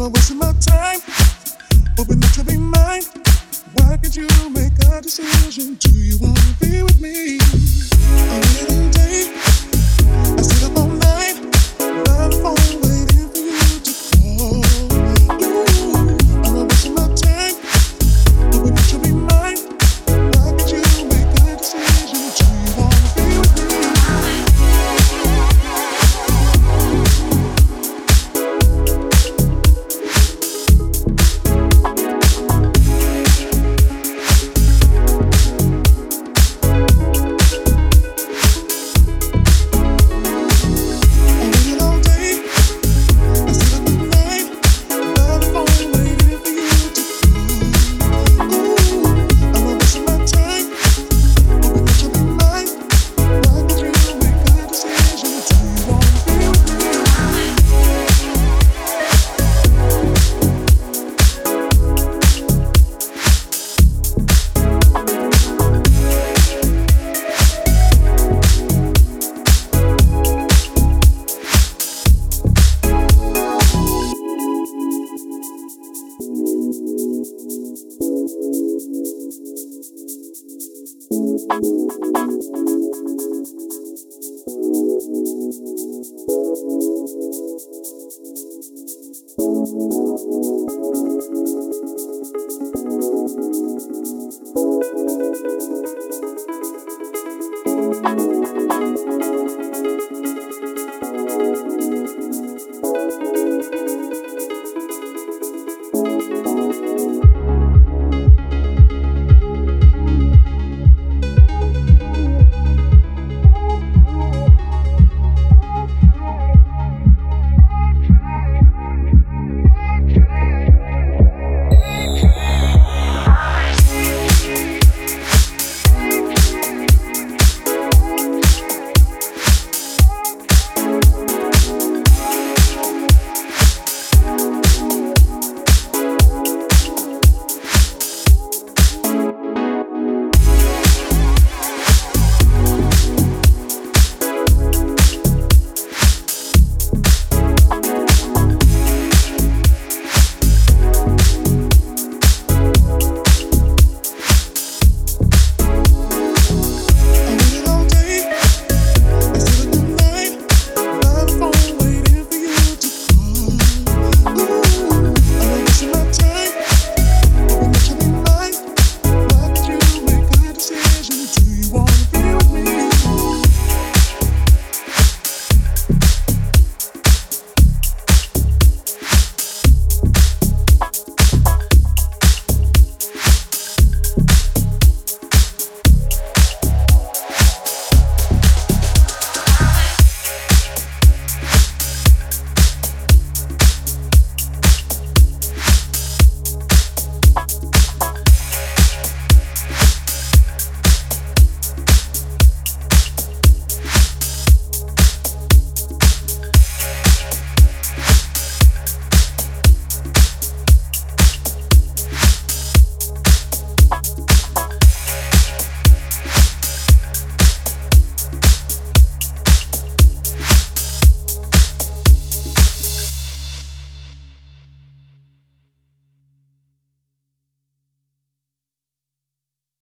I wasting my time, hoping that you'll be mine. Why can't you make a decision? Do you wanna be with me? A little day, I stayed up all night, by the phone waiting for you to call. Ooh, I'm wasting my time, hoping that you'll be mine. Why can't you make a decision? Do you wanna be with me?